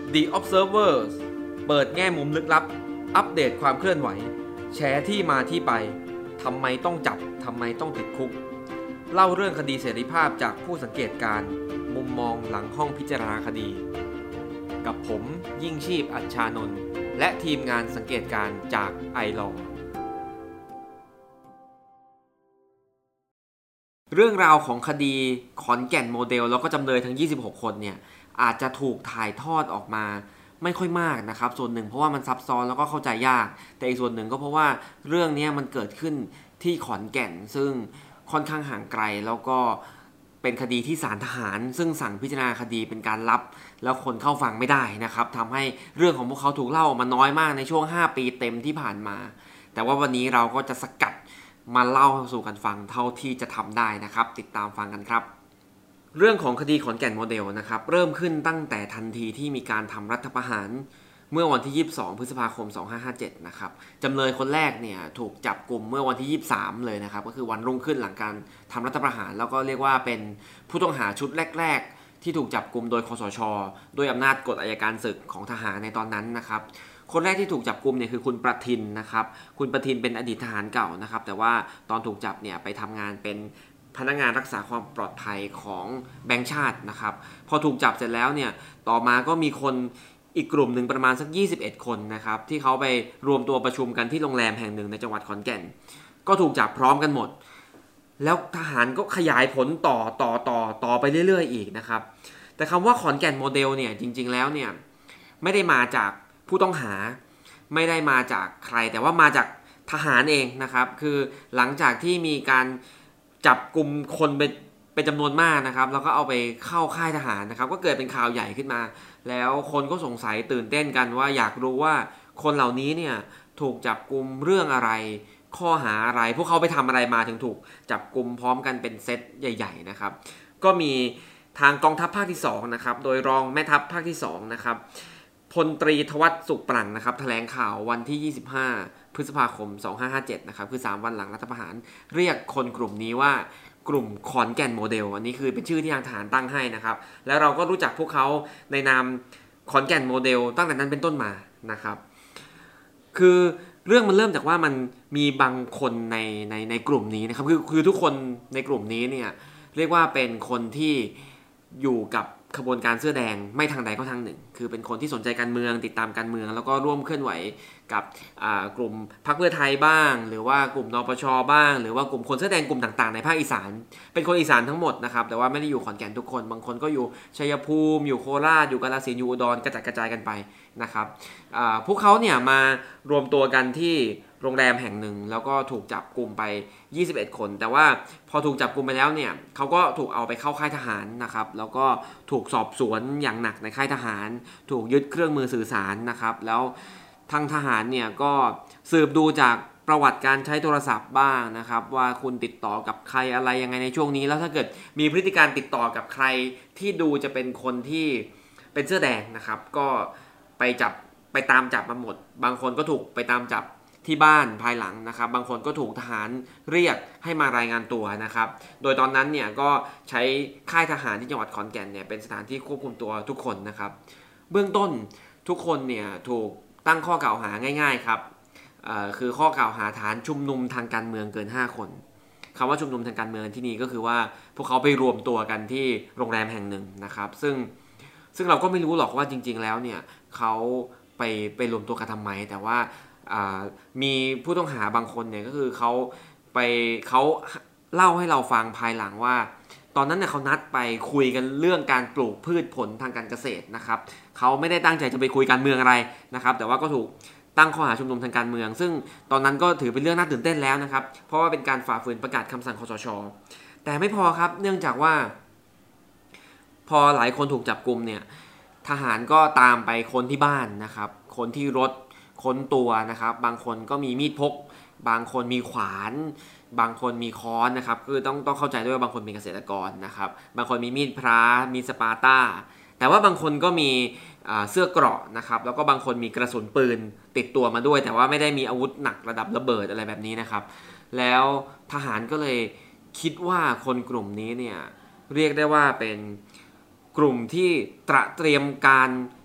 The Observer เปิดแง่มุมลึกลับอัปเดตความเคลื่อนไหวแชร์ที่มาที่ไปทำไมต้องจับทำไมต้องติดคุกเล่าเรื่องคดีเสรีภาพจากผู้สังเกตการณ์มุมมองหลังห้องพิจารณาคดีกับผมยิ่งชีพอัชชานนท์และทีมงานสังเกตการณ์จากไอลอเรื่องราวของคดีขอนแก่นโมเดลแล้วก็จำเลยทั้ง26คนเนี่ยอาจจะถูกถ่ายทอดออกมาไม่ค่อยมากนะครับส่วนหนึ่งเพราะว่ามันซับซ้อนแล้วก็เข้าใจยากแต่อีกส่วนหนึ่งก็เพราะว่าเรื่องนี้มันเกิดขึ้นที่ขอนแก่นซึ่งค่อนข้างห่างไกลแล้วก็เป็นคดีที่ศาลทหารซึ่งสั่งพิจารณาคดีเป็นการลับแล้วคนเข้าฟังไม่ได้นะครับทำให้เรื่องของพวกเขาถูกเล่าออกมาน้อยมากในช่วง5ปีเต็มที่ผ่านมาแต่ว่าวันนี้เราก็จะสกัดมาเล่าสู่กันฟังเท่าที่จะทำได้นะครับติดตามฟังกันครับเรื่องของคดีขอนแก่นโมเดลนะครับเริ่มขึ้นตั้งแต่ทันทีที่มีการทำรัฐประหารเมื่อวันที่22พฤษภาคม2557นะครับจำเลยคนแรกเนี่ยถูกจับกลุ่มเมื่อวันที่23เลยนะครับก็คือวันรุ่งขึ้นหลังการทำรัฐประหารแล้วก็เรียกว่าเป็นผู้ต้องหาชุดแรกๆที่ถูกจับกลุ่มโดยคสช.ด้วยอำนาจกฎอัยการศึกของทหารในตอนนั้นนะครับคนแรกที่ถูกจับกุมเนี่ยคือคุณประทินนะครับคุณประทินเป็นอดีตทหารเก่านะครับแต่ว่าตอนถูกจับเนี่ยไปทำงานเป็นพนักงานรักษาความปลอดภัยของแบงก์ชาตินะครับพอถูกจับเสร็จแล้วเนี่ยต่อมาก็มีคนอีกกลุ่มหนึ่งประมาณสัก21คนนะครับที่เขาไปรวมตัวประชุมกันที่โรงแรมแห่งหนึ่งในจังหวัดขอนแก่นก็ถูกจับพร้อมกันหมดแล้วทหารก็ขยายผลต่อไปเรื่อยๆอีกนะครับแต่คำว่าขอนแก่นโมเดลเนี่ยจริงๆแล้วเนี่ยไม่ได้มาจากผู้ต้องหาไม่ได้มาจากใครแต่ว่ามาจากทหารเองนะครับคือหลังจากที่มีการจับกลุ่มคนเป็นจำนวนมากนะครับแล้วก็เอาไปเข้าค่ายทหารนะครับก็เกิดเป็นข่าวใหญ่ขึ้นมาแล้วคนก็สงสัยตื่นเต้นกันว่าอยากรู้ว่าคนเหล่านี้เนี่ยถูกจับกลุ่มเรื่องอะไรข้อหาอะไรพวกเขาไปทำอะไรมาถึงถูกจับกลุ่มพร้อมกันเป็นเซตใหญ่ๆนะครับก็มีทางกองทัพภาคที่2นะครับโดยรองแม่ทัพภาคที่2นะครับพลตรีทวัชสุขปรั่งนะครับแถลงข่าววันที่25พฤษภาคม2557นะครับคือ3วันหลังรัฐประหารเรียกคนกลุ่มนี้ว่ากลุ่มขอนแก่นโมเดลอันนี้คือเป็นชื่อที่ทางทหารตั้งให้นะครับแล้วเราก็รู้จักพวกเขาในนามขอนแก่นโมเดลตั้งแต่นั้นเป็นต้นมานะครับคือเรื่องมันเริ่มจากว่ามันมีบางคนในกลุ่มนี้นะครับคือทุกคนในกลุ่มนี้เนี่ยเรียกว่าเป็นคนที่อยู่กับขบวนการเสื้อแดงไม่ทางใดก็ทางหนึ่งคือเป็นคนที่สนใจการเมืองติดตามการเมืองแล้วก็ร่วมเคลื่อนไหวกับกลุ่มพรรคเพื่อไทยบ้างหรือว่ากลุ่มนปช.บ้างหรือว่ากลุ่มคนเสื้อแดงกลุ่มต่างๆในภาคอีสานเป็นคนอีสานทั้งหมดนะครับแต่ว่าไม่ได้อยู่ขอนแก่นทุกคนบางคนก็อยู่ชัยภูมิอยู่โคราชอยู่กาฬสินธุ์อยู่อุดรกระจัดกระจายกันไปนะครับพวกเขาเนี่ยมารวมตัวกันที่โรงแรมแห่งหนึ่งแล้วก็ถูกจับกลุ่มไป21คนแต่ว่าพอถูกจับกลุ่มไปแล้วเนี่ยเขาก็ถูกเอาไปเข้าค่ายทหารนะครับแล้วก็ถูกสอบสวนอย่างหนักในค่ายทหารถูกยึดเครื่องมือสื่อสารนะครับแล้วทางทหารเนี่ยก็สืบดูจากประวัติการใช้โทรศัพท์บ้างนะครับว่าคุณติดต่อกับใครอะไรยังไงในช่วงนี้แล้วถ้าเกิดมีพฤติการติดต่อกับใครที่ดูจะเป็นคนที่เป็นเสื้อแดงนะครับก็ไปตามจับมาหมดบางคนก็ถูกไปตามจับที่บ้านภายหลังนะครับบางคนก็ถูกทหารเรียกให้มารายงานตัวนะครับโดยตอนนั้นเนี่ยก็ใช้ค่ายทหารที่จังหวัดขอนแก่นเนี่ยเป็นสถานที่ควบคุมตัวทุกคนนะครับเบื้องต้นทุกคนเนี่ยถูกตั้งข้อกล่าวหาง่ายๆครับคือข้อกล่าวหาฐานชุมนุมทางการเมืองเกิน5คนคำว่าชุมนุมทางการเมืองที่นี่ก็คือว่าพวกเขาไปรวมตัวกันที่โรงแรมแห่งหนึ่งนะครับซึ่งเราก็ไม่รู้หรอกว่าจริงๆแล้วเนี่ยเขาไปรวมตัวกันทำไมแต่ว่ามีผู้ต้องหาบางคนเนี่ยก็คือเขาเล่าให้เราฟังภายหลังว่าตอนนั้นเนี่ยเขานัดไปคุยกันเรื่องการปลูกพืชผลทางการเกษตรนะครับเขาไม่ได้ตั้งใจจะไปคุยการเมืองอะไรนะครับแต่ว่าก็ถูกตั้งข้อหาชุมนุมทางการเมืองซึ่งตอนนั้นก็ถือเป็นเรื่องน่าตื่นเต้นแล้วนะครับเพราะว่าเป็นการฝ่าฝืนประกาศคำสั่งคสช.แต่ไม่พอครับเนื่องจากว่าพอหลายคนถูกจับกุมเนี่ยทหารก็ตามไปค้นที่บ้านนะครับค้นที่รถค้นตัวนะครับบางคนก็มีมีดพกบางคนมีขวานบางคนมีค้อนนะครับคือต้องเข้าใจด้วยว่าบางคนเป็นเกษตรกรนะครับบางคนมีมีดพระมีสปาต้าแต่ว่าบางคนก็มีเสื้อเกราะนะครับแล้วก็บางคนมีกระสุนปืนติดตัวมาด้วยแต่ว่าไม่ได้มีอาวุธหนักระดับระเบิดอะไรแบบนี้นะครับแล้วทหารก็เลยคิดว่าคนกลุ่มนี้เนี่ยเรียกได้ว่าเป็นกลุ่มที่เตรียมการ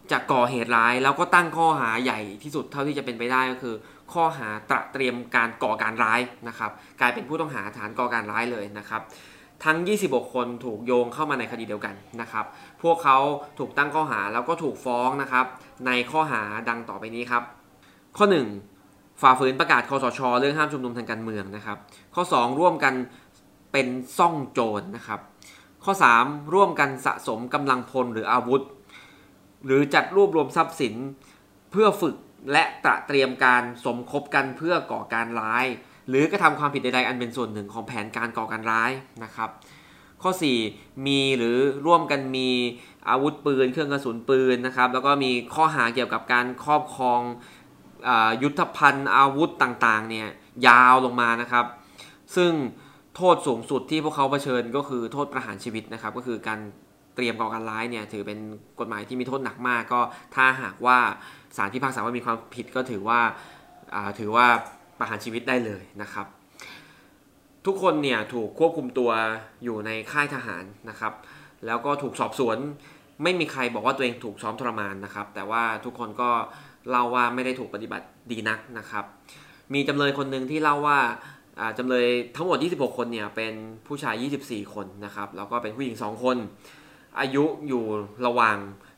จะก่อเหตุร้ายแล้วก็ตั้งข้อหาใหญ่ที่สุดเท่าที่จะเป็นไปได้ก็คือข้อหาตระเตรียมการก่อการร้ายนะครับกลายเป็นผู้ต้องหาฐานก่อการร้ายเลยนะครับทั้ง26คนถูกโยงเข้ามาในคดีเดียวกันนะครับพวกเขาถูกตั้งข้อหาแล้วก็ถูกฟ้องนะครับในข้อหาดังต่อไปนี้ครับข้อ1ฝ่าฝืนประกาศคสช.เรื่องห้ามชุมนุมทางการเมืองนะครับข้อ2ร่วมกันเป็นซ่องโจรนะครับข้อ3ร่วมกันสะสมกำลังพลหรืออาวุธหรือจัดรวบรวมทรัพย์สินเพื่อฝึกและตระเตรียมการสมคบกันเพื่อก่อการร้ายหรือกระทำความผิดใดๆอันเป็นส่วนหนึ่งของแผนการก่อการร้ายนะครับข้อ4มีหรือร่วมกันมีอาวุธปืนเครื่องกระสุนปืนนะครับแล้วก็มีข้อหาเกี่ยวกับการครอบครองยุทธภัณฑ์อาวุธต่างๆเนี่ยยาวลงมานะครับซึ่งโทษสูงสุดที่พวกเขาเผชิญก็คือโทษประหารชีวิตนะครับก็คือการเตรียมก่อการร้ายเนี่ยถือเป็นกฎหมายที่มีโทษหนักมากก็ถ้าหากว่าศาลพิพากษาว่ามีความผิดก็ถือว่าประหารชีวิตได้เลยนะครับทุกคนเนี่ยถูกควบคุมตัวอยู่ในค่ายทหารนะครับแล้วก็ถูกสอบสวนไม่มีใครบอกว่าตัวเองถูกซ้อมทรมานนะครับแต่ว่าทุกคนก็เล่าว่าไม่ได้ถูกปฏิบัติดีนักนะครับมีจำเลยคนหนึ่งที่เล่าว่าจำเลยทั้งหมด26คนเนี่ยเป็นผู้ชาย24คนนะครับแล้วก็เป็นผู้หญิง2คนอายุอยู่ระหว่าง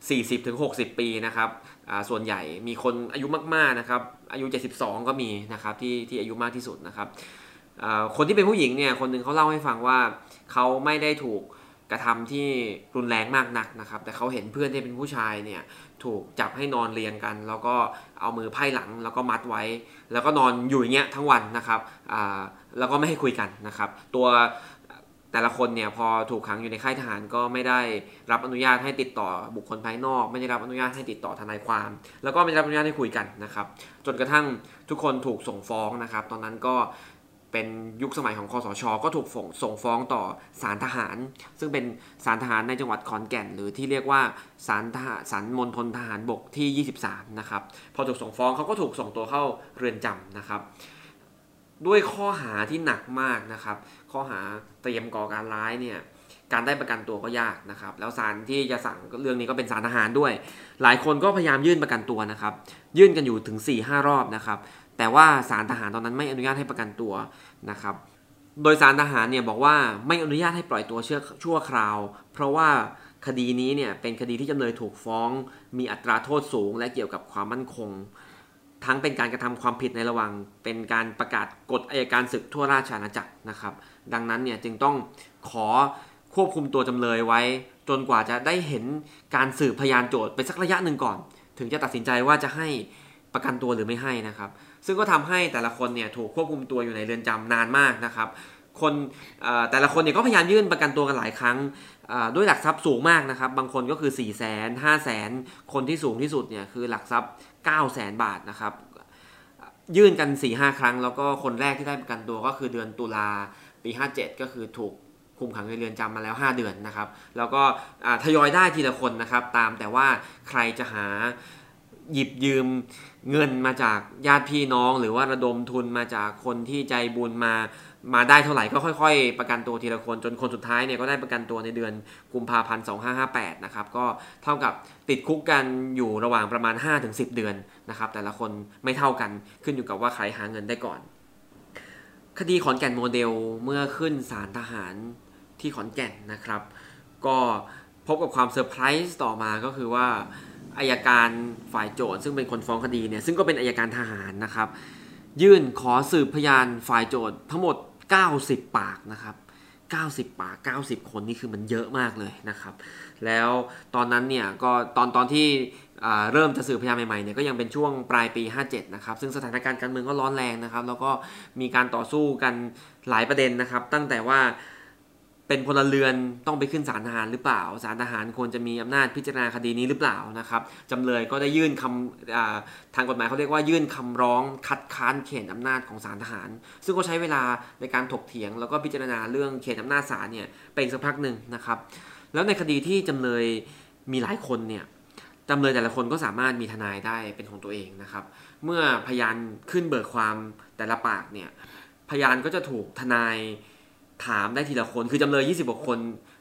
40-60 ปีนะครับส่วนใหญ่มีคนอายุมากๆนะครับอายุ72ก็มีนะครับที่อายุมากที่สุดนะครับคนที่เป็นผู้หญิงเนี่ยคนหนึ่งเขาเล่าให้ฟังว่าเขาไม่ได้ถูกกระทำที่รุนแรงมากนักนะครับแต่เขาเห็นเพื่อนที่เป็นผู้ชายเนี่ยถูกจับให้นอนเรียงกันแล้วก็เอามือไพ่หลังแล้วก็มัดไว้แล้วก็นอนอยู่อย่างเงี้ยทั้งวันนะครับแล้วก็ไม่ให้คุยกันนะครับตัวแต่ละคนเนี่ยพอถูกขังอยู่ในค่ายทหารก็ไม่ได้รับอนุญาตให้ติดต่อบุคคลภายนอกไม่ได้รับอนุญาตให้ติดต่อทนายความแล้วก็ไม่ได้รับอนุญาตให้คุยกันนะครับจนกระทั่งทุกคนถูกส่งฟ้องนะครับตอนนั้นก็เป็นยุคสมัยของคสช.ก็ถูกส่งฟ้องต่อศาลทหารซึ่งเป็นศาลทหารในจังหวัดขอนแก่นหรือที่เรียกว่าศาลมณฑลทหารบกที่23นะครับพอถูกส่งฟ้องเขาก็ถูกส่งตัวเข้าเรือนจำนะครับด้วยข้อหาที่หนักมากนะครับข้อหาเตรียมก่อการร้ายเนี่ยการได้ประกันตัวก็ยากนะครับแล้วศาลที่จะสั่งเรื่องนี้ก็เป็นศาลทหารด้วยหลายคนก็พยายามยื่นประกันตัวนะครับยื่นกันอยู่ถึง 4-5 รอบนะครับแต่ว่าศาลทหารตอนนั้นไม่อนุญาตให้ประกันตัวนะครับโดยศาลทหารเนี่ยบอกว่าไม่อนุญาตให้ปล่อยตัวชั่วคราวเพราะว่าคดีนี้เนี่ยเป็นคดีที่จำเลยถูกฟ้องมีอัตราโทษสูงและเกี่ยวกับความมั่นคงทั้งเป็นการกระทำความผิดในระหว่างเป็นการประกาศกฎอัยการศึกทั่วราชอาณาจักรนะครับดังนั้นเนี่ยจึงต้องขอควบคุมตัวจำเลยไว้จนกว่าจะได้เห็นการสืบพยานโจทก์ไปสักระยะหนึ่งก่อนถึงจะตัดสินใจว่าจะให้ประกันตัวหรือไม่ให้นะครับซึ่งก็ทำให้แต่ละคนเนี่ยถูกควบคุมตัวอยู่ในเรือนจำนานมากนะครับคนแต่ละคนเนี่ยก็พยายามยื่นประกันตัวกันหลายครั้งด้วยหลักทรัพย์สูงมากนะครับบางคนก็คือ 400,000 500,000 คนที่สูงที่สุดเนี่ยคือหลักทรัพย์ 900,000 บาทนะครับยื่นกัน 4-5 ครั้งแล้วก็คนแรกที่ได้ประกันตัวก็คือเดือนตุลาปี57ก็คือถูกคุมขังในเรือนจำมาแล้ว5 เดือนนะครับแล้วก็ทยอยได้ทีละคนนะครับตามแต่ว่าใครจะหาหยิบยืมเงินมาจากญาติพี่น้องหรือว่าระดมทุนมาจากคนที่ใจบุญมาได้เท่าไหร่ก็ค่อยๆประกันตัวทีละคนจนคนสุดท้ายเนี่ยก็ได้ประกันตัวในเดือนกุมภาพันธ์2558นะครับก็เท่ากับติดคุกกันอยู่ระหว่างประมาณ 5-10 เดือนนะครับแต่ละคนไม่เท่ากันขึ้นอยู่กับว่าใครหาเงินได้ก่อนคดีขอนแก่นโมเดลเมื่อขึ้นศาลทหารที่ขอนแก่นนะครับก็พบกับความเซอร์ไพรส์ต่อมาก็คือว่าอัยการฝ่ายโจทก์ซึ่งเป็นคนฟ้องคดีเนี่ยซึ่งก็เป็นอัยการทหารนะครับยื่นขอสืบพยานฝ่ายโจทก์ทั้งหมด90 ปากนะครับ90 ปาก90 คนนี่คือมันเยอะมากเลยนะครับแล้วตอนนั้นเนี่ยก็ตอนที่เริ่มจะสืบพยานใหม่ๆเนี่ยก็ยังเป็นช่วงปลายปี57นะครับซึ่งสถานการณ์การเมืองก็ร้อนแรงนะครับแล้วก็มีการต่อสู้กันหลายประเด็นนะครับตั้งแต่ว่าเป็นพลเรือนต้องไปขึ้นศาลทหารหรือเปล่าศาลทหารควรจะมีอำนาจพิจารณาคดีนี้หรือเปล่านะครับจำเลยก็ได้ยื่นทางกฎหมายเขาเรียกว่ายื่นคำร้องคัดค้านเขตอำนาจของศาลทหารซึ่งก็ใช้เวลาในการถกเถียงแล้วก็พิจารณาเรื่องเขตอำนาจศาลเนี่ยเป็นสักพักหนึ่งนะครับแล้วในคดีที่จำเลยมีหลายคนเนี่ยจำเลยแต่ละคนก็สามารถมีทนายได้เป็นของตัวเองนะครับเมื่อพยานขึ้นเบิกความแต่ละปากเนี่ยพยานก็จะถูกทนายถามได้ทีละคนคือจำเลย26 คน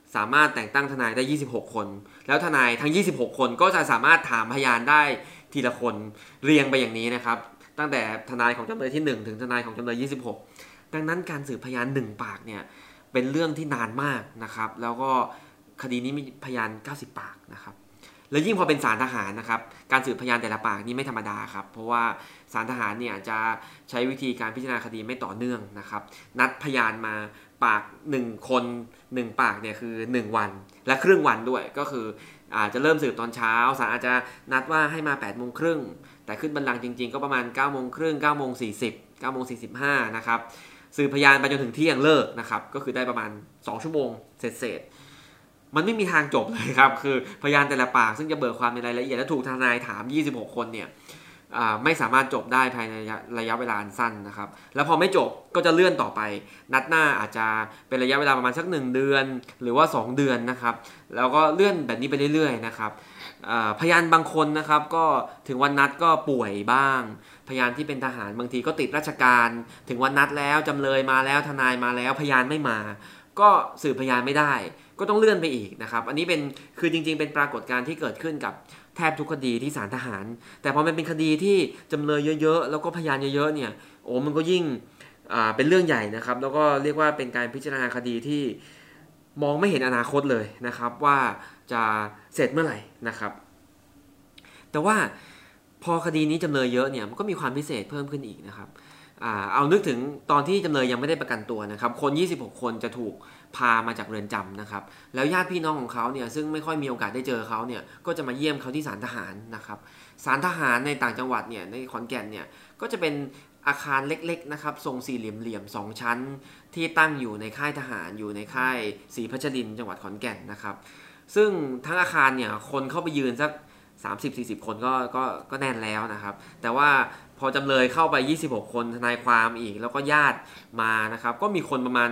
สามารถแต่งตั้งทนายได้26คนแล้วทนายทั้ง26คนก็จะสามารถถามพยานได้ทีละคนเรียงไปอย่างนี้นะครับตั้งแต่ทนายของจำเลยที่1ถึงทนายของจำเลย26ดังนั้นการสืบพยาน1ปากเนี่ยเป็นเรื่องที่นานมากนะครับแล้วก็คดีนี้มีพยาน90ปากนะครับแล้วยิ่งพอเป็นศาลทหารนะครับการสืบพยานแต่ละปากนี่ไม่ธรรมดาครับเพราะว่าศาลทหารเนี่ยจะใช้วิธีการพิจารณาคดีไม่ต่อเนื่องนะครับนัดพยานมาปาก1คน1ปากเนี่ยคือ1วันและครึ่งวันด้วยก็คืออาจจะเริ่มสืบตอนเช้าศาลอาจจะนัดว่าให้มา8 โมงครึ่งแต่ขึ้นบัลลังก์จริงๆก็ประมาณ9 โมงครึ่ง9 โมง 40 9 โมง 45นะครับสืบพยานไปจนถึงเที่ยงเลิกนะครับก็คือได้ประมาณ2 ชั่วโมงเสร็จมันไม่มีทางจบเลยครับคือพยานแต่ละปากซึ่งจะเบิกความในรายละเอียดและถูกทนายถาม26คนเนี่ยไม่สามารถจบได้ภายในระยะเวลาอันสั้นนะครับแล้วพอไม่จบก็จะเลื่อนต่อไปนัดหน้าอาจจะเป็นระยะเวลาประมาณสัก1 เดือนหรือว่า2 เดือนนะครับแล้วก็เลื่อนแบบนี้ไปเรื่อยๆนะครับพยานบางคนนะครับก็ถึงวันนัดก็ป่วยบ้างพยานที่เป็นทหารบางทีก็ติดราชการถึงวันนัดแล้วจำเลยมาแล้วทนายมาแล้วพยานไม่มาก็สืบพยานไม่ได้ก็ต้องเลื่อนไปอีกนะครับอันนี้เป็นคือจริงๆเป็นปรากฏการณ์ที่เกิดขึ้นกับแทบทุกคดีที่ศาลทหารแต่พอมันเป็นคดีที่จำเลยเยอะๆแล้วก็พยานเยอะๆเนี่ยโอ้มันก็ยิ่งเป็นเรื่องใหญ่นะครับแล้วก็เรียกว่าเป็นการพิจารณาคดีที่มองไม่เห็นอนาคตเลยนะครับว่าจะเสร็จเมื่อไหร่นะครับแต่ว่าพอคดีนี้จำเลยเยอะเนี่ยมันก็มีความพิเศษเพิ่มขึ้นอีกนะครับเอานึกถึงตอนที่จำเลยยังไม่ได้ประกันตัวนะครับคน26คนจะถูกพามาจากเรือนจำนะครับแล้วญาติพี่น้องของเขาเนี่ยซึ่งไม่ค่อยมีโอกาสได้เจอเขาเนี่ยก็จะมาเยี่ยมเขาที่ศาลทหารนะครับศาลทหารในต่างจังหวัดเนี่ยในขอนแก่นเนี่ยก็จะเป็นอาคารเล็กๆนะครับทรงสี่เหลี่ยมๆ2 ชั้นที่ตั้งอยู่ในค่ายทหารอยู่ในค่ายศรีพัชรินทร์จังหวัดขอนแก่นนะครับซึ่งทั้งอาคารเนี่ยคนเข้าไปยืนสัก30-40 คนก็แน่นแล้วนะครับแต่ว่าพอจำเลยเข้าไป26คนทนายความอีกแล้วก็ญาติมานะครับก็มีคนประมาณ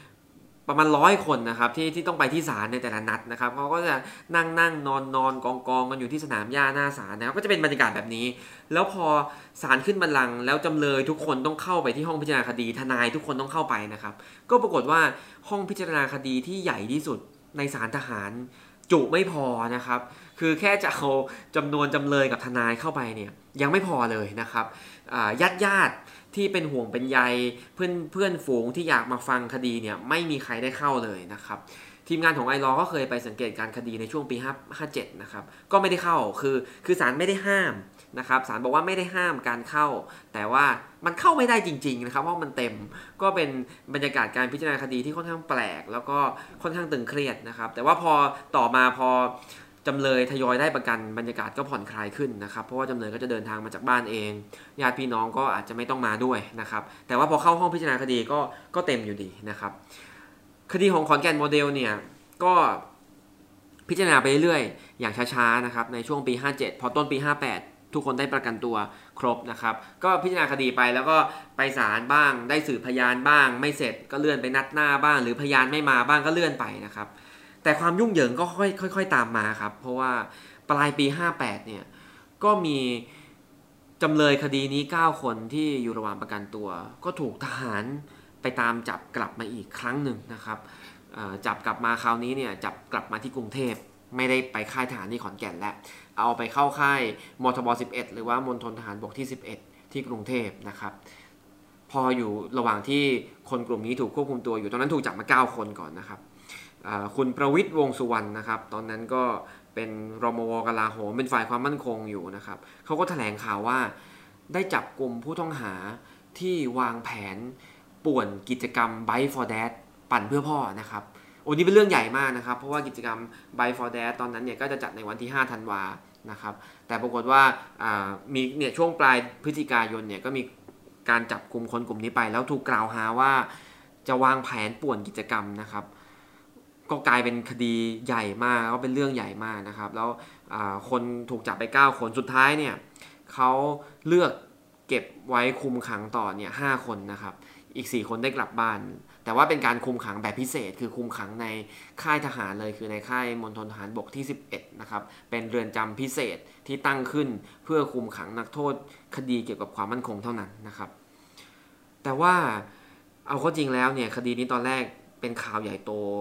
100 คนนะครับที่ต้องไปที่ศาลในแต่ละนัดนะครับเขาก็จะนั่งนอนกองกันอยู่ที่สนามหญ้าหน้าศาลนะครับก็จะเป็นบรรยากาศแบบนี้แล้วพอศาลขึ้นบัลลังก์แล้วจำเลยทุกคนต้องเข้าไปที่ห้องพิจารณาคดีทนายทุกคนต้องเข้าไปนะครับก็ปรากฏว่าห้องพิจารณาคดีที่ใหญ่ที่สุดในศาลทหารจุไม่พอนะครับคือแค่จะเอาจำนวนจำเลยกับทนายเข้าไปเนี่ยยังไม่พอเลยนะครับญาติที่เป็นห่วงเป็นใยเพื่อนฝูงที่อยากมาฟังคดีเนี่ยไม่มีใครได้เข้าเลยนะครับทีมงานของไอรอก็เคยไปสังเกตการคดีในช่วงปี57นะครับก็ไม่ได้เข้าคือศาลไม่ได้ห้ามนะครับศาลบอกว่าไม่ได้ห้ามการเข้าแต่ว่ามันเข้าไม่ได้จริงๆนะครับเพราะมันเต็มก็เป็นบรรยากาศการพิจารณาคดีที่ค่อนข้างแปลกแล้วก็ค่อนข้างตึงเครียดนะครับแต่ว่าพอต่อมาพอจำเลยทยอยได้ประกันบรรยากาศก็ผ่อนคลายขึ้นนะครับเพราะว่าจำเลยก็จะเดินทางมาจากบ้านเองญาติพี่น้องก็อาจจะไม่ต้องมาด้วยนะครับแต่ว่าพอเข้าห้องพิจารณาคดีก็เต็มอยู่ดีนะครับคดีของขอนแก่นโมเดลเนี่ยก็พิจารณาไปเรื่อยๆอย่างช้าๆนะครับในช่วงปี57พอต้นปี58ทุกคนได้ประกันตัวครบนะครับก็พิจารณาคดีไปแล้วก็ไปศาลบ้างได้สืบพยานบ้างไม่เสร็จก็เลื่อนไปนัดหน้าบ้างหรือพยานไม่มาบ้างก็เลื่อนไปนะครับแต่ความยุ่งเหยิงก็ค่อยๆตามมาครับเพราะว่าปลายปี58เนี่ยก็มีจำเลยคดีนี้9คนที่อยู่ระหว่างประกันตัวก็ถูกทหารไปตามจับกลับมาอีกครั้งหนึ่งนะครับจับกลับมาคราวนี้เนี่ยจับกลับมาที่กรุงเทพไม่ได้ไปค่ายทหารที่ขอนแก่นแล้วเอาไปเข้าค่ายมทบ11หรือว่ามณฑลทหารบกที่11ที่กรุงเทพนะครับพออยู่ระหว่างที่คนกลุ่มนี้ถูกควบคุมตัวอยู่ตอนนั้นถูกจับมา9คนก่อนนะครับคุณประวิตรวงษ์สุวรรณนะครับตอนนั้นก็เป็นรมว.กลาโหมเป็นฝ่ายความมั่นคงอยู่นะครับเขาก็แถลงข่าวว่าได้จับกลุ่มผู้ต้องหาที่วางแผนป่วนกิจกรรม Bike for Dad ปั่นเพื่อพ่อนะครับโอ้นี่เป็นเรื่องใหญ่มากนะครับเพราะว่ากิจกรรม Bike for Dad ตอนนั้นเนี่ยก็จะจัดในวันที่5 ธันวานะครับแต่ปรากฏว่ามีเนี่ยช่วงปลายพฤศจิกายนเนี่ยก็มีการจับกลุ่มคนกลุ่มนี้ไปแล้วถูกกล่าวหาว่าจะวางแผนป่วนกิจกรรมนะครับก็กลายเป็นคดีใหญ่มากก็เป็นเรื่องใหญ่มากนะครับแล้วคนถูกจับไป9คนสุดท้ายเนี่ยเขาเลือกเก็บไว้คุมขังต่อเนี่ย5 คนนะครับอีก4 คนได้กลับบ้านแต่ว่าเป็นการคุมขังแบบพิเศษคือคุมขังในค่ายทหารเลยคือในค่ายมณฑลทหารบกที่11นะครับเป็นเรือนจำพิเศษที่ตั้งขึ้นเพื่อคุมขังนักโทษคดีเกี่ยวกับความมั่นคงเท่านั้นนะครับแต่ว่าเอาเข้าจริงแล้วเนี่ยคดีนี้ตอนแรกเป็นข่าวใหญ่โต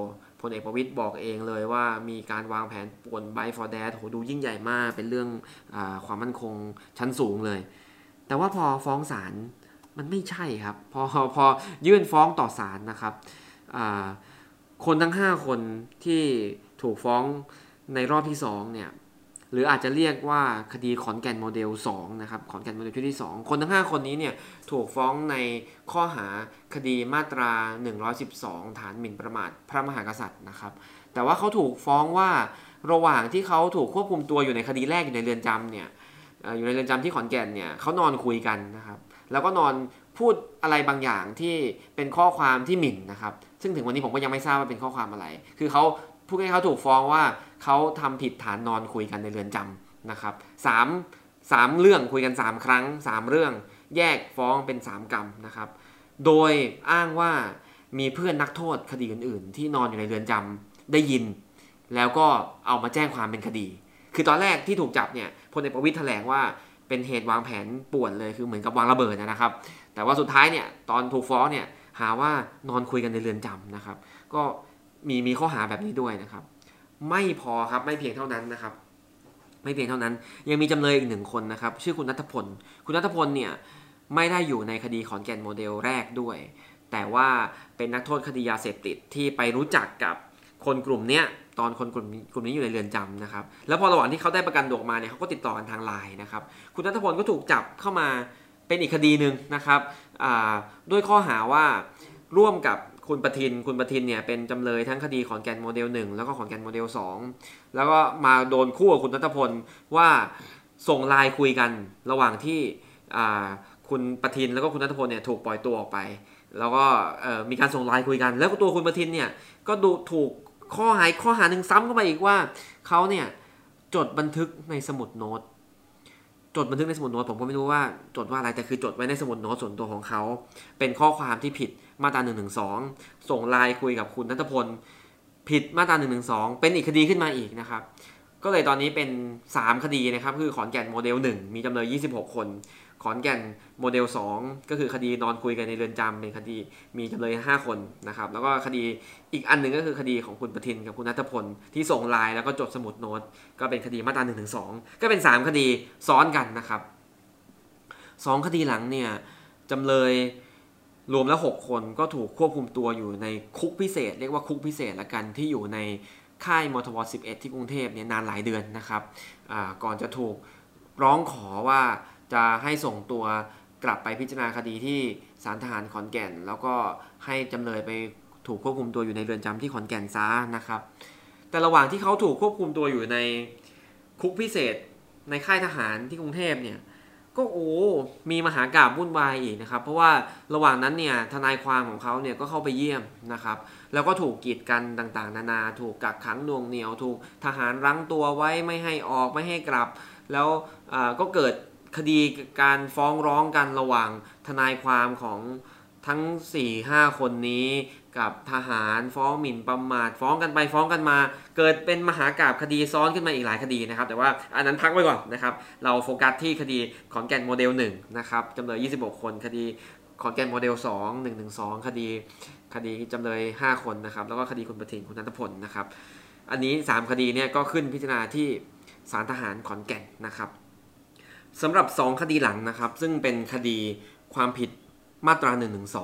พลเอกประวิตรบอกเองเลยว่ามีการวางแผนป่วน Buy for Dad โหดูยิ่งใหญ่มากเป็นเรื่องความมั่นคงชั้นสูงเลยแต่ว่าพอฟ้องศาลมันไม่ใช่ครับพอยื่นฟ้องต่อศาลนะครับคนทั้ง5คนที่ถูกฟ้องในรอบที่2เนี่ยหรืออาจจะเรียกว่าคดีขอนแก่นโมเดล2นะครับขอนแก่นโมเดลชุดที่2คนทั้ง5คนนี้เนี่ยถูกฟ้องในข้อหาคดีมาตรา112ฐานหมิ่นประมาทพระมหากษัตริย์นะครับแต่ว่าเขาถูกฟ้องว่าระหว่างที่เขาถูกควบคุมตัวอยู่ในคดีแรกอยู่ในเรือนจำเนี่ยอยู่ในเรือนจำที่ขอนแก่นเนี่ยเขานอนคุยกันนะครับแล้วก็นอนพูดอะไรบางอย่างที่เป็นข้อความที่หมิ่นนะครับซึ่งถึงวันนี้ผมก็ยังไม่ทราบว่าเป็นข้อความอะไรคือเขาพูดง่ายๆเขาถูกฟ้องว่าเขาทำผิดฐานนอนคุยกันในเรือนจำนะครับสามเรื่องคุยกัน3ครั้ง3เรื่องแยกฟ้องเป็น3กรรมนะครับโดยอ้างว่ามีเพื่อนนักโทษคดีอื่นๆที่นอนอยู่ในเรือนจำได้ยินแล้วก็เอามาแจ้งความเป็นคดีคือตอนแรกที่ถูกจับเนี่ยพลเอกประวิตรแถลงว่าเป็นเหตุวางแผนป่วนเลยคือเหมือนกับวางระเบิดนะครับแต่ว่าสุดท้ายเนี่ยตอนถูกฟ้องเนี่ยหาว่านอนคุยกันในเรือนจำนะครับก็มีข้อหาแบบนี้ด้วยนะครับไม่พอครับไม่เพียงเท่านั้นนะครับไม่เพียงเท่านั้นยังมีจำเลยอีก1คนนะครับชื่อคุณณัฐพลเนี่ยไม่ได้อยู่ในคดีขอนแก่นโมเดลแรกด้วยแต่ว่าเป็นนักโทษคดียาเสพติดที่ไปรู้จักกับคนกลุ่มนี้ตอนคนกลุ่มนี้อยู่ในเรือนจำนะครับแล้วพอระหว่างที่เขาได้ประกันตัวออกมาเนี่ยเขาก็ติดต่อกันทางไลน์นะครับคุณณัฐพลก็ถูกจับเข้ามาเป็นอีกคดีหนึ่งนะครับด้วยข้อหาว่าร่วมกับคุณประทินเนี่ยเป็นจำเลยทั้งคดีขอนแก่นโมเดล1แล้วก็ขอนแก่นโมเดล2แล้วก็มาโดนคู่กับคุณณัฐพลว่าส่งไลน์คุยกันระหว่างที่คุณประทินแล้วก็คุณณัฐพลเนี่ยถูกปล่อยตัวออกไปแล้วก็มีการส่งไลน์คุยกันแล้วตัวคุณประทินเนี่ยก็ถูกข้อหาหนึ่งซ้ำเข้าไปอีกว่าเขาเนี่ยจดบันทึกในสมุดโน้ตผมก็ไม่รู้ว่าจดว่าอะไรแต่คือจดไว้ในสมุดโน้ตส่วนตัวของเขาเป็นข้อความที่ผิดมาตรา112ส่งไลน์คุยกับคุณณัฐพลผิดมาตรา112เป็นอีกคดีขึ้นมาอีกนะครับก็เลยตอนนี้เป็น3คดีนะครับคือขอนแก่นโมเดล1มีจำเลย26คนขอนแก่นโมเดล2ก็คือคดีนอนคุยกันในเรือนจำเป็นคดีมีจำเลย5คนนะครับแล้วก็คดีอีกอันหนึ่งก็คือคดีของคุณประทินกับคุณณัฐพลที่ส่งไลน์แล้วก็จดสมุดโน้ตก็เป็นคดีมาตรา112ก็เป็น3คดีซ้อนกันนะครับ2คดีหลังเนี่ยจำเลยรวมแล้ว6คนก็ถูกควบคุมตัวอยู่ในคุกพิเศษเรียกว่าคุกพิเศษละกันที่อยู่ในค่ายมทบ11ที่กรุงเทพเนี่ยนานหลายเดือนนะครับก่อนจะถูกร้องขอว่าจะให้ส่งตัวกลับไปพิจารณาคดีที่ศาลทหารขอนแก่นแล้วก็ให้จำเลยไปถูกควบคุมตัวอยู่ในเรือนจำที่ขอนแก่นซะนะครับแต่ระหว่างที่เขาถูกควบคุมตัวอยู่ในคุกพิเศษในค่ายทหารที่กรุงเทพเนี่ยก็มีมหากาพย์วุ่นวายอีกนะครับเพราะว่าระหว่างนั้นเนี่ยทนายความของเขาเนี่ยก็เข้าไปเยี่ยมนะครับแล้วก็ถูกกีดกันต่างๆนานาถูกกักขังหน่วงเหนี่ยวถูกทหารรั้งตัวไว้ไม่ให้ออกไม่ให้กลับแล้วก็เกิดคดีการฟ้องร้องกันระหว่างทนายความของทั้ง 4-5 คนนี้กับทหารฟ้องหมิ่นประมาทฟ้องกันไปฟ้องกันมาเกิดเป็นมหากาพย์คดีซ้อนขึ้นมาอีกหลายคดีนะครับแต่ว่าอันนั้นพักไว้ก่อนนะครับเราโฟกัสที่คดีขอนแก่นโมเดล1นะครับจำเลย26คนคดีขอนแก่นโมเดล2 112คดีจำเลย5คนนะครับแล้วก็คดีคุณประทินคุณณัฐพลนะครับอันนี้3คดีเนี่ยก็ขึ้นพิจารณาที่ศาลทหารขอนแก่นนะครับสำหรับ2คดีหลังนะครับซึ่งเป็นคดีความผิดมาตรา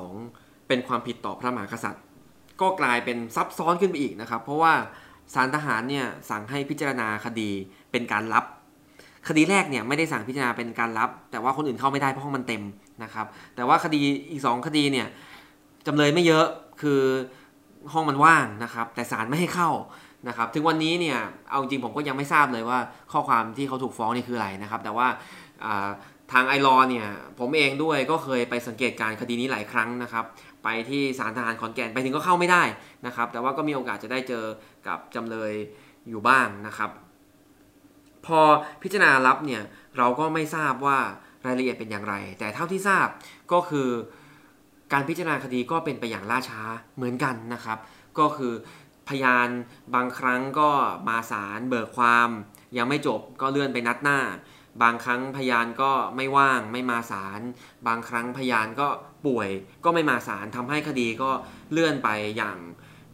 112เป็นความผิดต่อพระมหากษัตริย์ก็กลายเป็นซับซ้อนขึ้นไปอีกนะครับเพราะว่าศาลทหารเนี่ยสั่งให้พิจารณาคดีเป็นการลับคดีแรกเนี่ยไม่ได้สั่งพิจารณาเป็นการลับแต่ว่าคนอื่นเข้าไม่ได้เพราะห้องมันเต็มนะครับแต่ว่าคดีอีก2คดีเนี่ยจำเลยไม่เยอะคือห้องมันว่างนะครับแต่ศาลไม่ให้เข้านะครับถึงวันนี้เนี่ยเอาจริงผมก็ยังไม่ทราบเลยว่าข้อความที่เขาถูกฟ้องนี่คืออะไรนะครับแต่ว่าทางไอลอเนี่ยผมเองด้วยก็เคยไปสังเกตการคดีนี้หลายครั้งนะครับไปที่ศาลทหารขอนแก่นไปถึงก็เข้าไม่ได้นะครับแต่ว่าก็มีโอกาสจะได้เจอกับจำเลยอยู่บ้างนะครับพอพิจารณารับเนี่ยเราก็ไม่ทราบว่ารายละเอียดเป็นอย่างไรแต่เท่าที่ทราบก็คือการพิจารณาคดีก็เป็นไปอย่างล่าช้าเหมือนกันนะครับก็คือพยานบางครั้งก็มาศาลเบิกความยังไม่จบก็เลื่อนไปนัดหน้าบางครั้งพยานก็ไม่ว่างไม่มาศาลบางครั้งพยานก็ป่วยก็ไม่มาศาลทำให้คดีก็เลื่อนไปอย่าง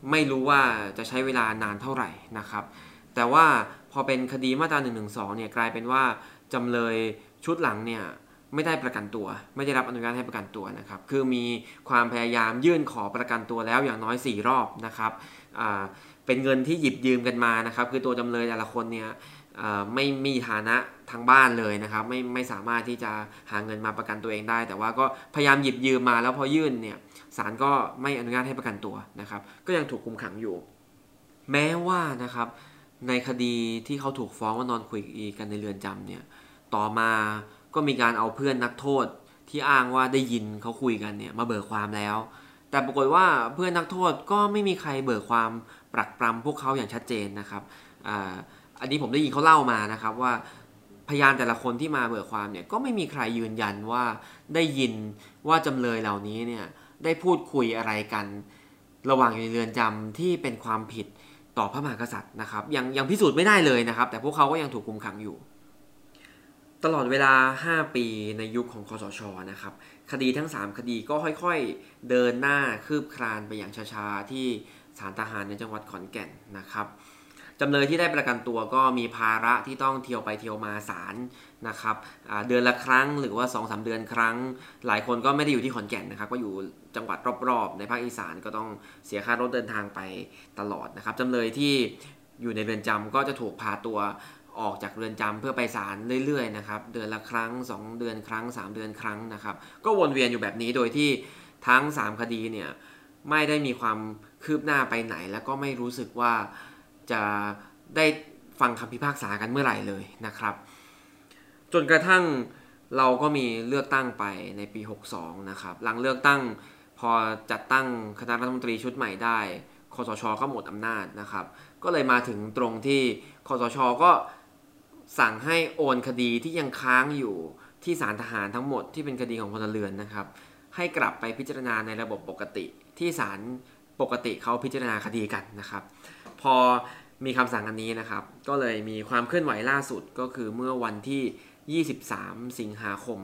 ไม่รู้ว่าจะใช้เวลานานเท่าไหร่นะครับแต่ว่าพอเป็นคดีมาตรา112เนี่ยกลายเป็นว่าจำเลยชุดหลังเนี่ยไม่ได้ประกันตัวไม่ได้รับอนุญาตให้ประกันตัวนะครับคือมีความพยายามยื่นขอประกันตัวแล้วอย่างน้อย4รอบนะครับเป็นเงินที่หยิบยืมกันมานะครับคือตัวจำเลยแต่ละคนเนี่ยไม่มีฐานะทางบ้านเลยนะครับไม่สามารถที่จะหาเงินมาประกันตัวเองได้แต่ว่าก็พยายามหยิบยืมมาแล้วพอยื่นเนี่ยศาลก็ไม่อนุญาตให้ประกันตัวนะครับก็ยังถูกคุมขังอยู่แม้ว่านะครับในคดีที่เขาถูกฟ้องว่านอนคุยกันในเรือนจำเนี่ยต่อมาก็มีการเอาเพื่อนนักโทษที่อ้างว่าได้ยินเขาคุยกันเนี่ยมาเบิกความแล้วแต่ปรากฏว่าเพื่อนนักโทษก็ไม่มีใครเบิกความปรักปรำพวกเขาอย่างชัดเจนนะครับอันนี้ผมได้ยินเขาเล่ามานะครับว่าพยานแต่ละคนที่มาเบิกความเนี่ยก็ไม่มีใครยืนยันว่าได้ยินว่าจำเลยเหล่านี้เนี่ยได้พูดคุยอะไรกันระหว่างอยู่ในเรือนจำที่เป็นความผิดต่อพระมหากษัตริย์นะครับยังพิสูจน์ไม่ได้เลยนะครับแต่พวกเขาก็ยังถูกคุมขังอยู่ตลอดเวลา5ปีในยุคของคสช.นะครับคดีทั้ง3คดีก็ค่อยๆเดินหน้าคืบคลานไปอย่างช้าๆที่ศาลทหารในจังหวัดขอนแก่นนะครับจำเลยที่ได้ประกันตัวก็มีภาระที่ต้องเที่ยวไปเที่ยวมาศาลนะครับเดือนละครั้งหรือว่า 2-3 เดือนครั้งหลายคนก็ไม่ได้อยู่ที่ขอนแก่นนะครับก็อยู่จังหวัดรอบๆในภาคอีสานก็ต้องเสียค่ารถเดินทางไปตลอดนะครับจำเลยที่อยู่ในเรือนจำก็จะถูกพาตัวออกจากเรือนจำเพื่อไปศาลเรื่อยๆนะครับเดือนละครั้ง2เดือนครั้ง3เดือนครั้งนะครับก็วนเวียนอยู่แบบนี้โดยที่ทั้ง3คดีเนี่ยไม่ได้มีความคืบหน้าไปไหนแล้วก็ไม่รู้สึกว่าจะได้ฟังคำพิพากษากันเมื่อไหร่เลยนะครับจนกระทั่งเราก็มีเลือกตั้งไปในปี62นะครับหลังเลือกตั้งพอจัดตั้งคณะรัฐมนตรีชุดใหม่ได้คสช.ก็หมดอำนาจนะครับก็เลยมาถึงตรงที่คสช.ก็สั่งให้โอนคดีที่ยังค้างอยู่ที่ศาลทหารทั้งหมดที่เป็นคดีของพลเรือนนะครับให้กลับไปพิจารณาในระบบปกติที่ศาลปกติเขาพิจารณาคดีกันนะครับพอมีคำสั่งอันนี้นะครับก็เลยมีความเคลื่อนไหวล่าสุดก็คือเมื่อวันที่23สิงหาคม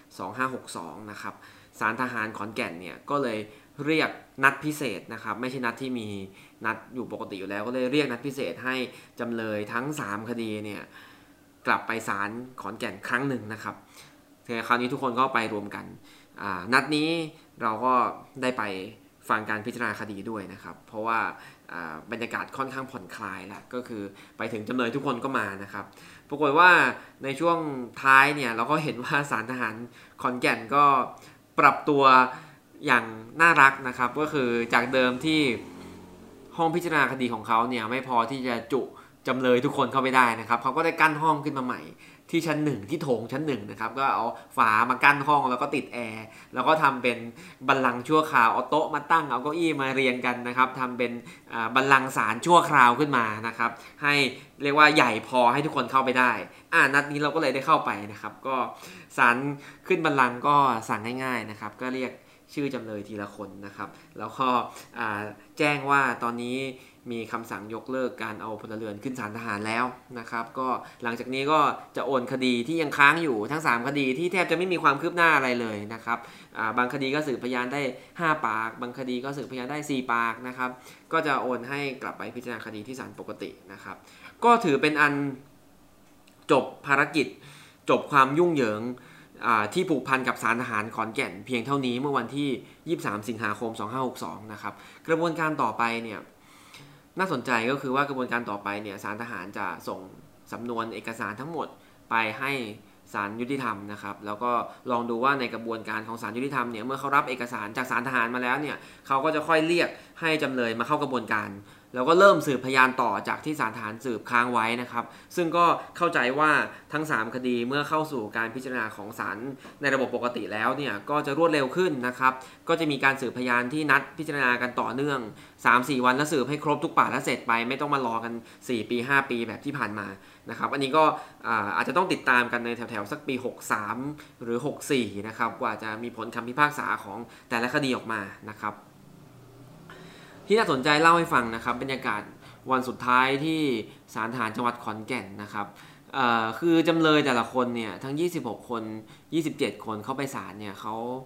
2562นะครับศาลทหารขอนแก่นเนี่ยก็เลยเรียกนัดพิเศษนะครับไม่ใช่นัดที่มีนัดอยู่ปกติอยู่แล้วก็เลยเรียกนัดพิเศษให้จำเลยทั้ง3คดีเนี่ยกลับไปศาลขอนแก่นครั้งหนึ่งนะครับคราวนี้ทุกคนก็ไปรวมกันนัดนี้เราก็ได้ไปฟังการพิจารณาคดีด้วยนะครับเพราะว่าบรรยากาศค่อนข้างผ่อนคลายแล้วก็คือไปถึงจำเลยทุกคนก็มานะครับปรากฏว่าในช่วงท้ายเนี่ยเราก็เห็นว่าศาลทหารขอนแก่นก็ปรับตัวอย่างน่ารักนะครับก็คือจากเดิมที่ห้องพิจารณาคดีของเขาเนี่ยไม่พอที่จะจุจำเลยทุกคนเข้าไปได้นะครับเขาก็ได้กั้นห้องขึ้นมาใหม่ที่ชั้น1ที่โถงชั้น1นะครับก็เอาฝามากั้นห้องแล้วก็ติดแอร์แล้วก็ทำเป็นบัลลังก์ชั่วคราวเอาโต๊ะมาตั้งเอาเก้าอี้มาเรียงกันนะครับทำเป็นบัลลังก์ศาลชั่วคราวขึ้นมานะครับให้เรียกว่าใหญ่พอให้ทุกคนเข้าไปได้นัดนี้เราก็เลยได้เข้าไปนะครับก็ศาลขึ้นบัลลังก์ก็สั่งง่ายๆนะครับก็เรียกชื่อจำเลยทีละคนนะครับแล้วก็แจ้งว่าตอนนี้มีคำสั่งยกเลิกการเอาพลเรือนขึ้นศาลทหารแล้วนะครับก็หลังจากนี้ก็จะโอนคดีที่ยังค้างอยู่ทั้ง3คดีที่แทบจะไม่มีความคืบหน้าอะไรเลยนะครับบางคดีก็สืบพยานได้5ปากบางคดีก็สืบพยานได้4ปากนะครับก็จะโอนให้กลับไปพิจารณาคดีที่ศาลปกตินะครับก็ถือเป็นอันจบภารกิจจบความยุ่งเหยิงที่ผูกพันกับศาลทหารขอนแก่นเพียงเท่านี้เมื่อวันที่23สิงหาคม2562นะครับกระบวนการต่อไปเนี่ยน่าสนใจก็คือว่ากระบวนการต่อไปเนี่ยศาลทหารจะส่งสำนวนเอกสารทั้งหมดไปให้ศาลยุติธรรมนะครับแล้วก็ลองดูว่าในกระบวนการของศาลยุติธรรมเนี่ยเมื่อเขารับเอกสารจากศาลทหารมาแล้วเนี่ยเขาก็จะค่อยเรียกให้จำเลยมาเข้ากระบวนการแล้วก็เริ่มสืบพยานต่อจากที่ศาลทหารสืบค้างไว้นะครับซึ่งก็เข้าใจว่าทั้ง3คดีเมื่อเข้าสู่การพิจารณาของศาลในระบบปกติแล้วเนี่ยก็จะรวดเร็วขึ้นนะครับก็จะมีการสืบพยานที่นัดพิจารณากันต่อเนื่อง 3-4 วันแล้วสืบให้ครบทุกปากและเสร็จไปไม่ต้องมารอกัน4ปี5ปีแบบที่ผ่านมานะครับอันนี้ก็อาจจะต้องติดตามกันในแถวๆสักปี63หรือ64นะครับกว่าจะมีผลคำพิพากษาของแต่ละคดีออกมานะครับที่น่าสนใจเล่าให้ฟังนะครับบรรยากาศวันสุดท้ายที่ศาลทหารจังหวัดขอนแก่นนะครับคือจำเลยแต่ละคนเนี่ยทั้ง26คน27คนเข้าไปศาลเนี่ยเขา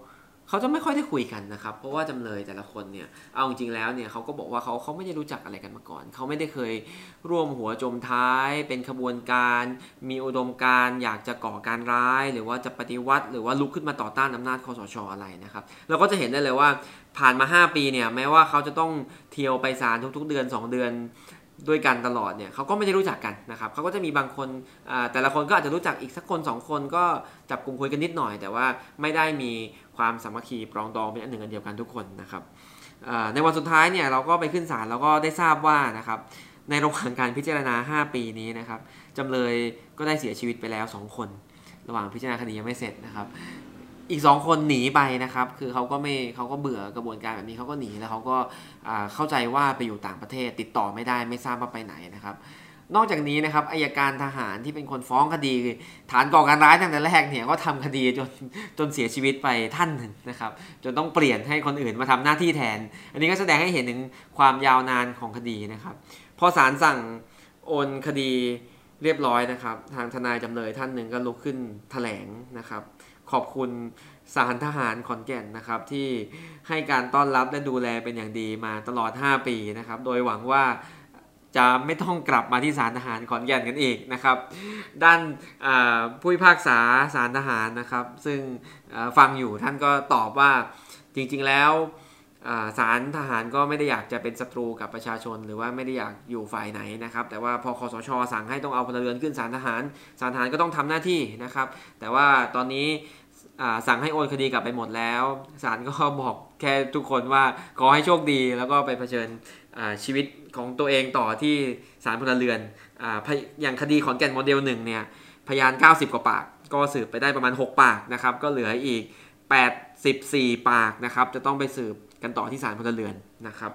เขาจะไม่ค่อยได้คุยกันนะครับเพราะว่าจำเลยแต่ละคนเนี่ยเอาจริงๆแล้วเนี่ยเขาก็บอกว่าเขาไม่ได้รู้จักอะไรกันมาก่อนเขาไม่ได้เคยร่วมหัวจมท้ายเป็นขบวนการมีอุดมการณ์อยากจะก่อการร้ายหรือว่าจะปฏิวัติหรือว่าลุกขึ้นมาต่อต้านอำนาจคสช.อะไรนะครับเราก็จะเห็นได้เลยว่าผ่านมา5ปีเนี่ยแม้ว่าเขาจะต้องเที่ยวไปศาลทุกๆเดือน2เดือนด้วยกันตลอดเนี่ยเขาก็ไม่ได้รู้จักกันนะครับเขาก็จะมีบางคนแต่ละคนก็อาจจะรู้จักอีกสักคน2คนก็จับกลุ่มคุยกันนิดหน่อยแต่ว่าไม่ได้มีความสามัคคีปรองดองเป็นอันหนึ่งอันเดียวกันทุกคนนะครับในวันสุดท้ายเนี่ยเราก็ไปขึ้นศาลแล้วก็ได้ทราบว่านะครับในระหว่างการพิจารณา5ปีนี้นะครับจำเลยก็ได้เสียชีวิตไปแล้ว2คนระหว่างพิจารณาคดียังไม่เสร็จนะครับอีก2คนหนีไปนะครับคือเขาก็เบื่อกระบวนการแบบนี้เขาก็หนีแล้วเขาก็เข้าใจว่าไปอยู่ต่างประเทศติดต่อไม่ได้ไม่ทราบว่าไปไหนนะครับนอกจากนี้นะครับอัยการทหารที่เป็นคนฟ้องคดีฐานก่อการร้ายตั้งแต่แรกเนี่ยก็ทำคดีจนเสียชีวิตไปท่านหนึ่งนะครับจนต้องเปลี่ยนให้คนอื่นมาทำหน้าที่แทนอันนี้ก็แสดงให้เห็นถึงความยาวนานของคดีนะครับพอศาลสั่งโอนคดีเรียบร้อยนะครับทางทนายจำเลยท่านหนึ่งก็ลุกขึ้นแถลงนะครับขอบคุณศาลทหารขอนแก่นนะครับที่ให้การต้อนรับและดูแลเป็นอย่างดีมาตลอด5ปีนะครับโดยหวังว่าจะไม่ต้องกลับมาที่ศาลทหารขอนแก่นกันอีกนะครับด้านผู้พิพากษาศาลทหารนะครับซึ่งฟังอยู่ท่านก็ตอบว่าจริงๆแล้วศาลทหารก็ไม่ได้อยากจะเป็นศัตรูกับประชาชนหรือว่าไม่ได้อยากอยู่ฝ่ายไหนนะครับแต่ว่าพอคสช.สั่งให้ต้องเอาพลเรือนขึ้นศาลทหารก็ต้องทำหน้าที่นะครับแต่ว่าตอนนี้สั่งให้โอนคดีกลับไปหมดแล้วศาลก็บอกแค่ทุกคนว่าขอให้โชคดีแล้วก็ไปเผชิญชีวิตของตัวเองต่อที่ศาลพลเรือนอย่างคดีขอนแก่นโมเดล1เนี่ยพยาน90กว่าปากก็สืบไปได้ประมาณ6ปากนะครับก็เหลืออีก84ปากนะครับจะต้องไปสืบกันต่อที่ศาลพลเรือนนะครับ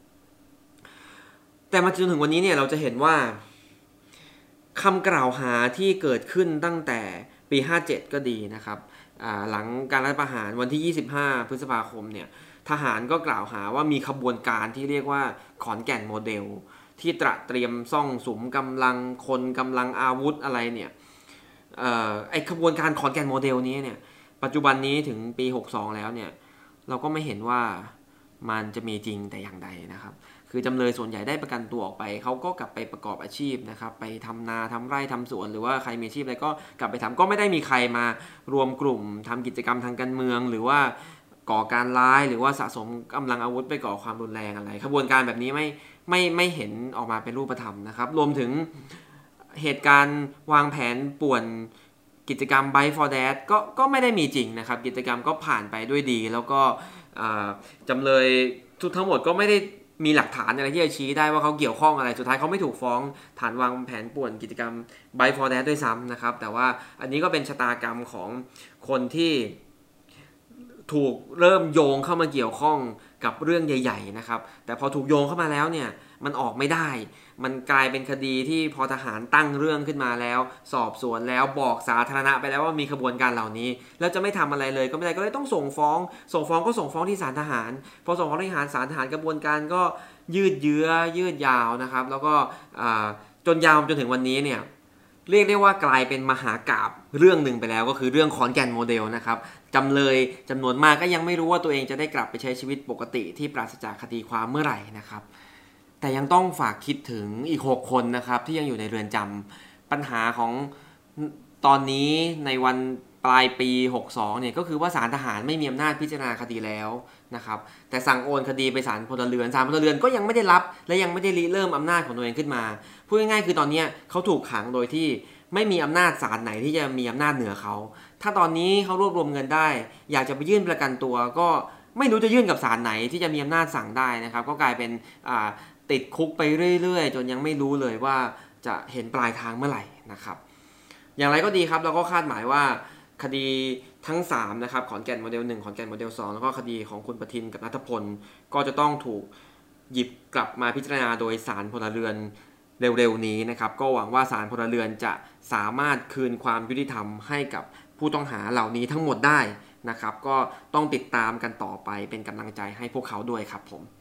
แต่มาจนถึงวันนี้เนี่ยเราจะเห็นว่าคำกล่าวหาที่เกิดขึ้นตั้งแต่ปี57ก็ดีนะครับหลังการรัฐประหารวันที่25พฤษภาคมเนี่ยทหารก็กล่าวหาว่ามีขบวนการที่เรียกว่าขอนแก่นโมเดลที่ตระเตรียมซ่องสุมกำลังคนกำลังอาวุธอะไรเนี่ยไอขบวนการขอนแก่นโมเดลนี้เนี่ยปัจจุบันนี้ถึงปี62แล้วเนี่ยเราก็ไม่เห็นว่ามันจะมีจริงแต่อย่างใดนะครับคือจำเลยส่วนใหญ่ได้ประกันตัวออกไปเขาก็กลับไปประกอบอาชีพนะครับไปทำนาทำไร่ทำสวนหรือว่าใครมีอาชีพอะไรก็กลับไปทำก็ไม่ได้มีใครมารวมกลุ่มทำกิจกรรมทางการเมืองหรือว่าก่อการร้ายหรือว่าสะสมกำลังอาวุธไปก่อความรุนแรงอะไรขบวนการแบบนี้ไม่เห็นออกมาเป็นรูปธรรมนะครับรวมถึงเหตุการณ์วางแผนป่วนกิจกรรม Bike for Dad ก็ไม่ได้มีจริงนะครับกิจกรรมก็ผ่านไปด้วยดีแล้วก็จำเลยทั้งหมดก็ไม่ได้มีหลักฐานอะไรที่จะชี้ได้ว่าเขาเกี่ยวข้องอะไรสุดท้ายเขาไม่ถูกฟ้องฐานวางแผนป่วนกิจกรรม Bike for Dad ด้วยซ้ำนะครับแต่ว่าอันนี้ก็เป็นชะตากรรมของคนที่ถูกเริ่มโยงเข้ามาเกี่ยวข้องกับเรื่องใหญ่ๆนะครับแต่พอถูกโยงเข้ามาแล้วเนี่ยมันออกไม่ได้มันกลายเป็นคดีที่พอทหารตั้งเรื่องขึ้นมาแล้วสอบสวนแล้วบอกสาธารณะไปแล้วว่ามีขบวนการเหล่านี้แล้วจะไม่ทำอะไรเลยก็ไม่ได้ก็เลยต้องส่งฟ้องที่ศาลทหารพอส่งฟ้องที่ศาลทหารกระบวนการก็ยืดเยื้อยืดยาวนะครับแล้วก็จนยาวจนถึงวันนี้เนี่ยเรียกได้ว่ากลายเป็นมหากาพย์เรื่องหนึ่งไปแล้วก็คือเรื่องขอนแก่นโมเดลนะครับจำเลยจำนวนมากก็ยังไม่รู้ว่าตัวเองจะได้กลับไปใช้ชีวิตปกติที่ปราศจากคดีความเมื่อไหร่นะครับแต่ยังต้องฝากคิดถึงอีก6คนนะครับที่ยังอยู่ในเรือนจำปัญหาของตอนนี้ในวันปลายปี62เนี่ยก็คือว่าศาลทหารไม่มีอำนาจพิจารณาคดีแล้วนะครับแต่สั่งโอนคดีไปศาลพลเรือนศาลพลเรือนก็ยังไม่ได้รับและยังไม่ได้ริเริ่มอำนาจของตัวเองขึ้นมาพูดง่ายๆคือตอนนี้เขาถูกขังโดยที่ไม่มีอำนาจศาลไหนที่จะมีอำนาจเหนือเขาถ้าตอนนี้เขารวบรวมเงินได้อยากจะไปยื่นประกันตัวก็ไม่รู้จะยื่นกับศาลไหนที่จะมีอำนาจสั่งได้นะครับก็กลายเป็นติดคุกไปเรื่อยๆจนยังไม่รู้เลยว่าจะเห็นปลายทางเมื่อไหร่นะครับอย่างไรก็ดีครับเราก็คาดหมายว่าคดีทั้ง3นะครับขอนแก่นโมเดล1ขอนแก่นโมเดล2แล้วก็คดีของคุณประทินกับณัฐพลก็จะต้องถูกหยิบกลับมาพิจารณาโดยศาลพลเรือนเร็วๆนี้นะครับก็หวังว่าศาลพลเรือนจะสามารถคืนความยุติธรรมให้กับผู้ต้องหาเหล่านี้ทั้งหมดได้นะครับก็ต้องติดตามกันต่อไปเป็นกำลังใจให้พวกเขาด้วยครับผม